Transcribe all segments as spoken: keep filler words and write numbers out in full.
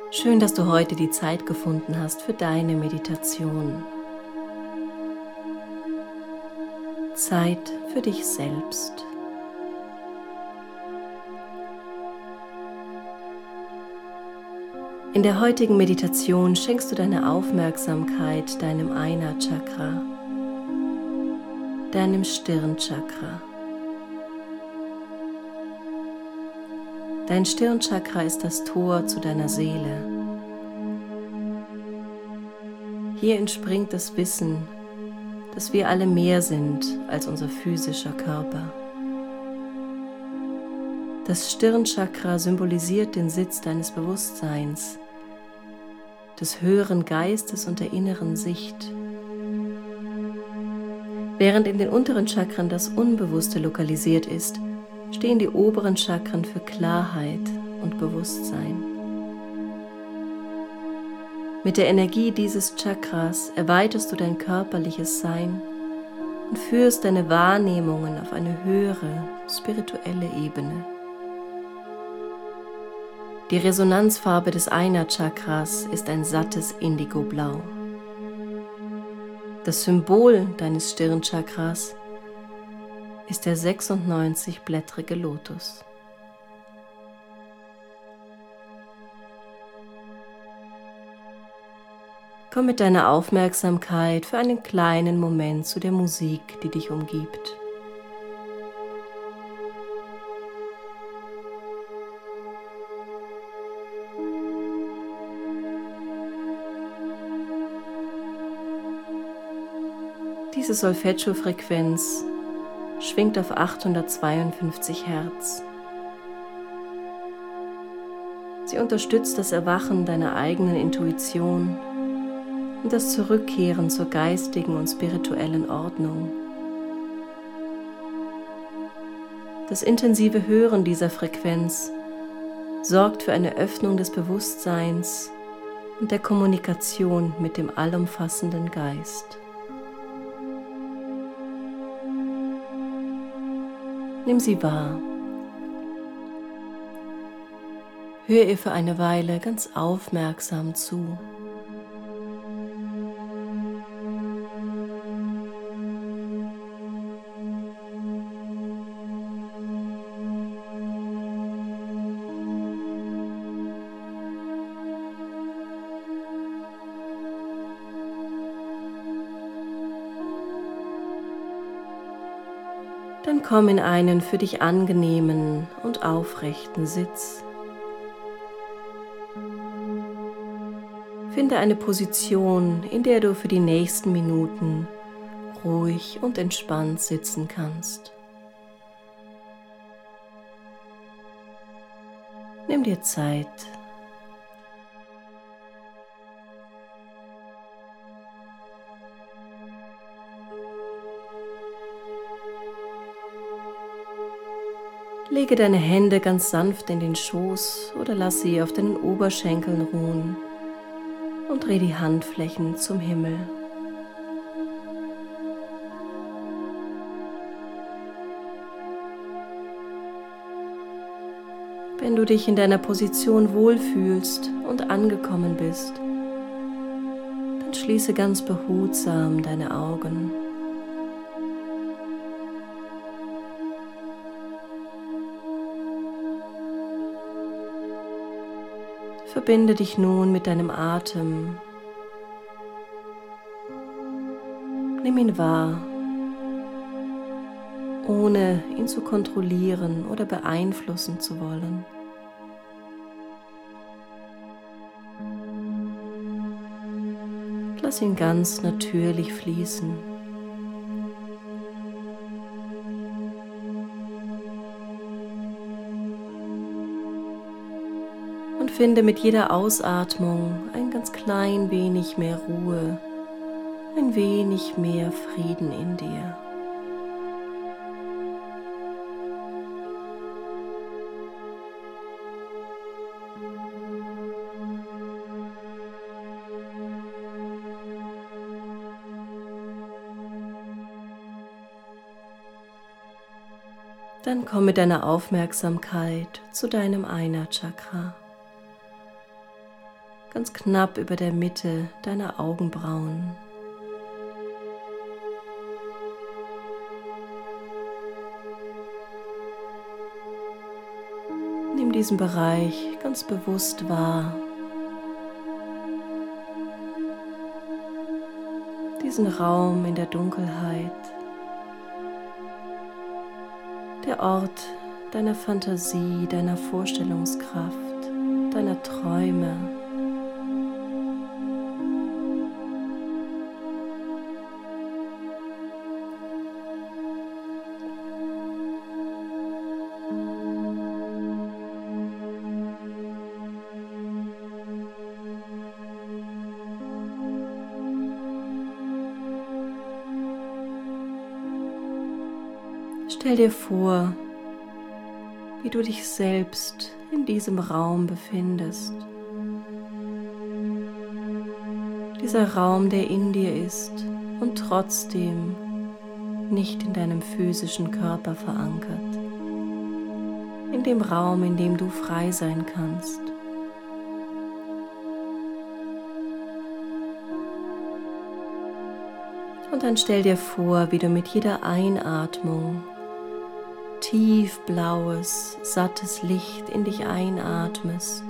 Schön, dass du heute die Zeit gefunden hast für deine Meditation. Zeit für dich selbst. In der heutigen Meditation schenkst du deine Aufmerksamkeit deinem Ajna-Chakra, deinem Stirnchakra. Dein Stirnchakra ist das Tor zu deiner Seele. Hier entspringt das Wissen, dass wir alle mehr sind als unser physischer Körper. Das Stirnchakra symbolisiert den Sitz deines Bewusstseins, des höheren Geistes und der inneren Sicht. Während in den unteren Chakren das Unbewusste lokalisiert ist, stehen die oberen Chakren für Klarheit und Bewusstsein. Mit der Energie dieses Chakras erweiterst du dein körperliches Sein und führst deine Wahrnehmungen auf eine höhere, spirituelle Ebene. Die Resonanzfarbe des Ajna-Chakras ist ein sattes Indigoblau. Das Symbol deines Stirnchakras ist der sechsundneunzig-blättrige Lotus. Komm mit deiner Aufmerksamkeit für einen kleinen Moment zu der Musik, die dich umgibt. Diese Solfeggio-Frequenz schwingt auf achthundertzweiundfünfzig Hertz. Sie unterstützt das Erwachen deiner eigenen Intuition und das Zurückkehren zur geistigen und spirituellen Ordnung. Das intensive Hören dieser Frequenz sorgt für eine Öffnung des Bewusstseins und der Kommunikation mit dem allumfassenden Geist. Nimm sie wahr. Hör ihr für eine Weile ganz aufmerksam zu. Dann komm in einen für dich angenehmen und aufrechten Sitz. Finde eine Position, in der du für die nächsten Minuten ruhig und entspannt sitzen kannst. Nimm dir Zeit. Lege deine Hände ganz sanft in den Schoß oder lass sie auf deinen Oberschenkeln ruhen und dreh die Handflächen zum Himmel. Wenn du dich in deiner Position wohlfühlst und angekommen bist, dann schließe ganz behutsam deine Augen. Verbinde dich nun mit deinem Atem. Nimm ihn wahr, ohne ihn zu kontrollieren oder beeinflussen zu wollen. Lass ihn ganz natürlich fließen. Und finde mit jeder Ausatmung ein ganz klein wenig mehr Ruhe, ein wenig mehr Frieden in dir. Dann komm mit deiner Aufmerksamkeit zu deinem Ajna-Chakra. ganz knapp über der Mitte deiner Augenbrauen. Nimm diesen Bereich ganz bewusst wahr. Diesen Raum in der Dunkelheit. Der Ort deiner Fantasie, deiner Vorstellungskraft, deiner Träume. Stell dir vor, wie du dich selbst in diesem Raum befindest. Dieser Raum, der in dir ist und trotzdem nicht in deinem physischen Körper verankert. In dem Raum, in dem du frei sein kannst. Und dann stell dir vor, wie du mit jeder Einatmung tiefblaues, sattes Licht in dich einatmest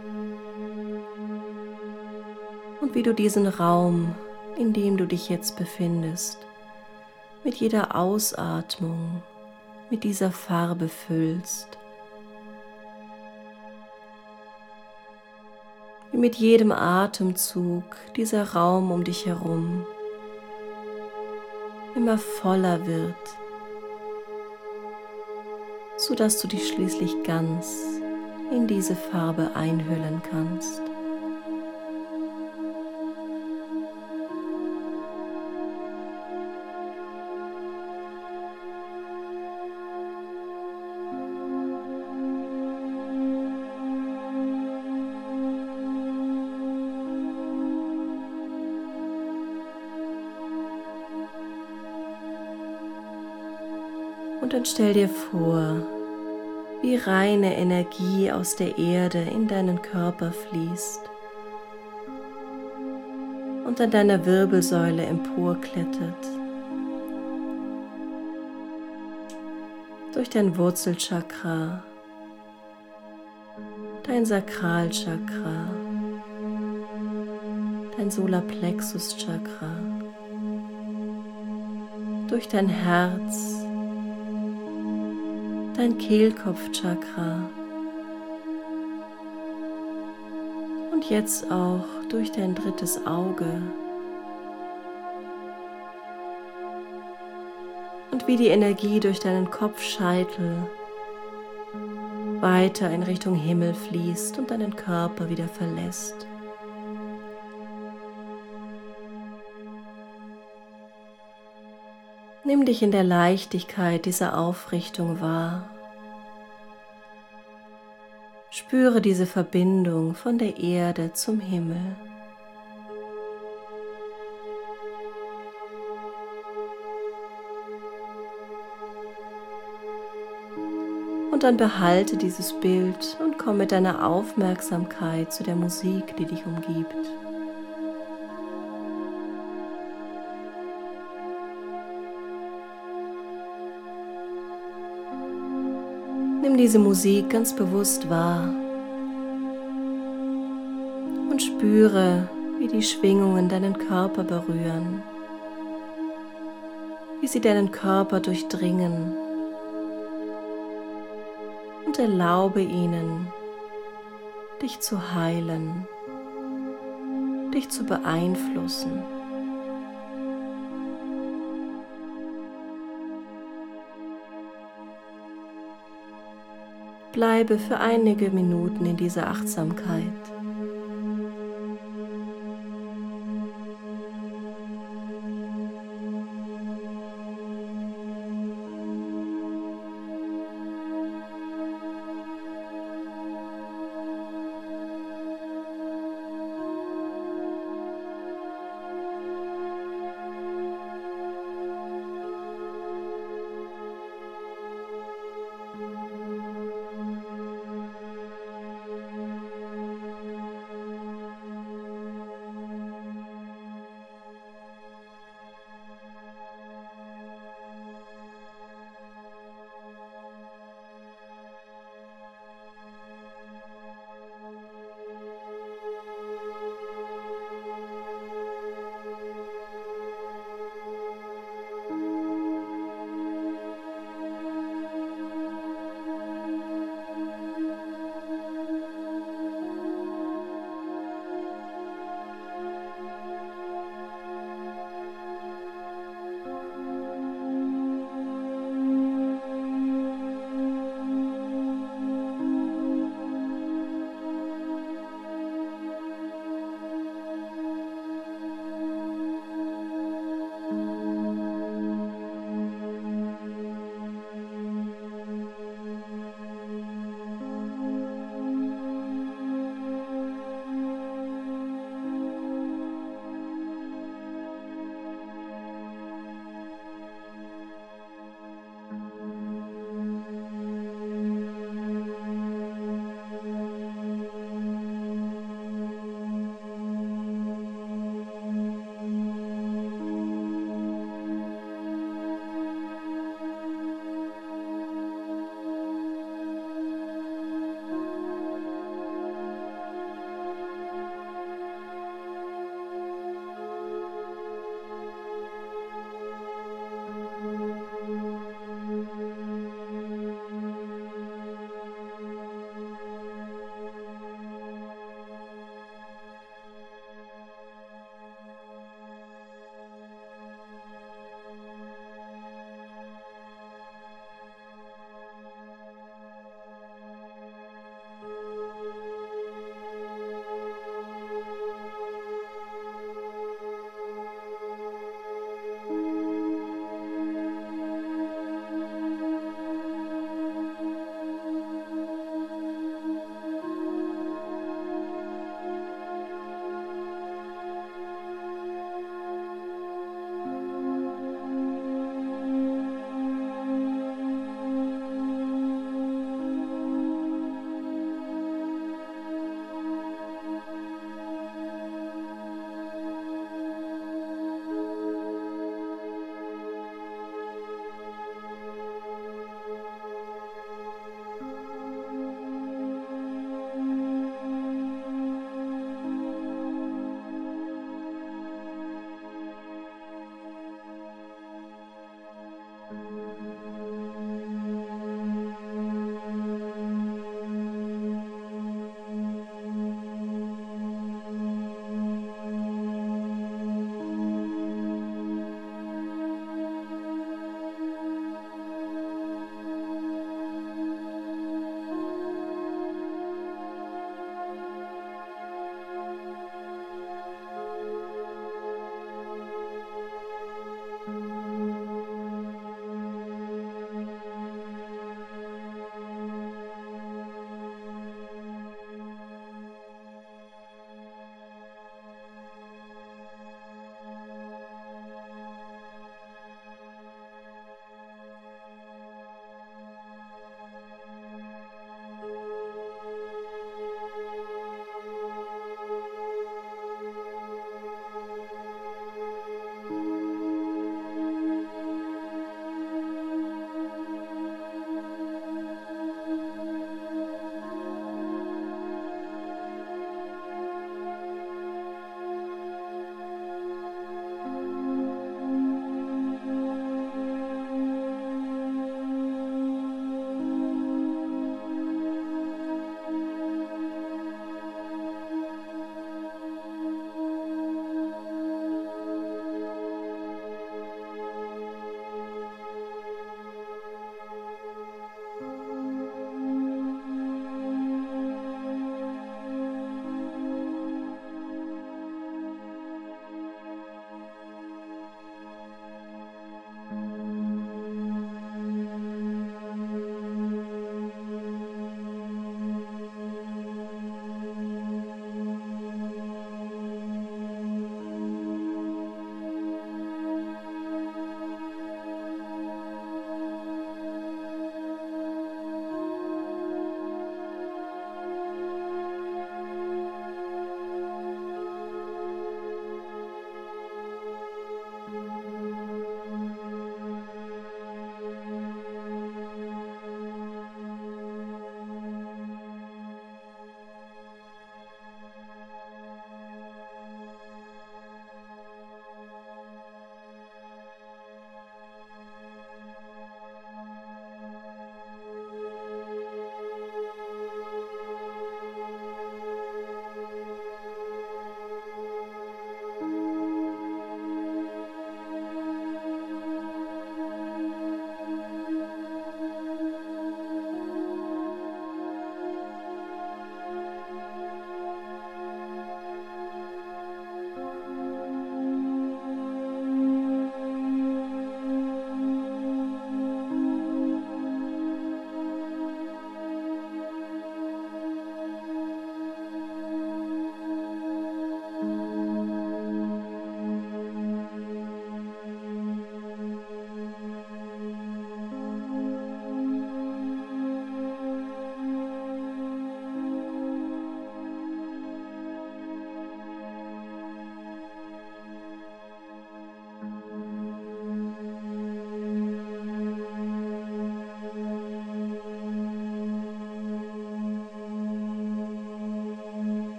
und wie du diesen Raum, in dem du dich jetzt befindest, mit jeder Ausatmung mit dieser Farbe füllst. Wie mit jedem Atemzug dieser Raum um dich herum immer voller wird, sodass du dich schließlich ganz in diese Farbe einhüllen kannst. Und dann stell dir vor, wie reine Energie aus der Erde in deinen Körper fließt und an deiner Wirbelsäule emporklettert, durch dein Wurzelchakra, dein Sakralchakra, dein Solarplexuschakra, durch dein Herz, dein Kehlkopfchakra und jetzt auch durch dein drittes Auge. Und wie die Energie durch deinen Kopfscheitel weiter in Richtung Himmel fließt und deinen Körper wieder verlässt. Nimm dich in der Leichtigkeit dieser Aufrichtung wahr. Spüre diese Verbindung von der Erde zum Himmel. Und dann behalte dieses Bild und komm mit deiner Aufmerksamkeit zu der Musik, die dich umgibt. Nimm diese Musik ganz bewusst wahr und spüre, wie die Schwingungen deinen Körper berühren, wie sie deinen Körper durchdringen und erlaube ihnen, dich zu heilen, dich zu beeinflussen. Bleibe für einige Minuten in dieser Achtsamkeit.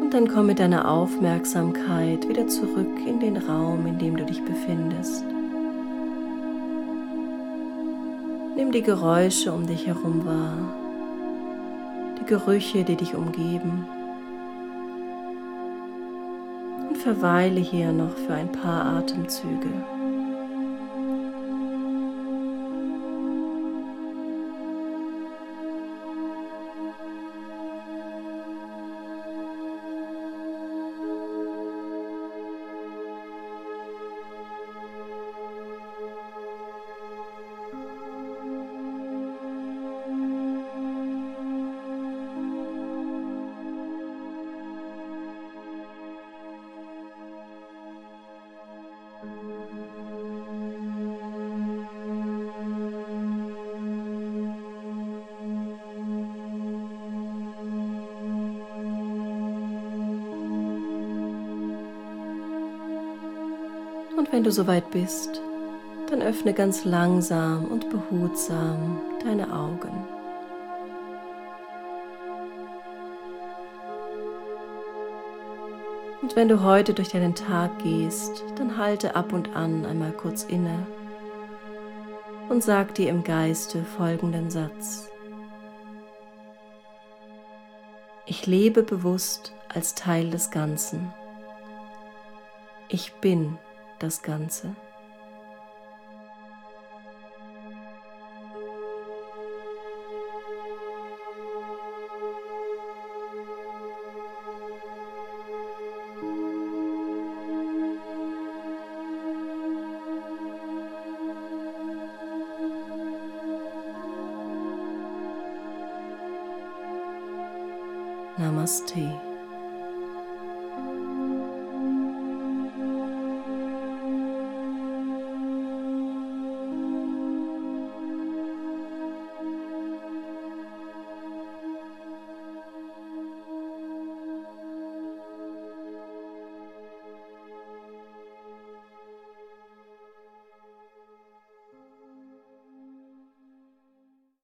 Und dann komm mit deiner Aufmerksamkeit wieder zurück in den Raum, in dem du dich befindest. Nimm die Geräusche um dich herum wahr, die Gerüche, die dich umgeben, und verweile hier noch für ein paar Atemzüge. Und wenn du soweit bist, dann öffne ganz langsam und behutsam deine Augen. Und wenn du heute durch deinen Tag gehst, dann halte ab und an einmal kurz inne und sag dir im Geiste folgenden Satz: Ich lebe bewusst als Teil des Ganzen. Ich bin das Ganze. Namaste.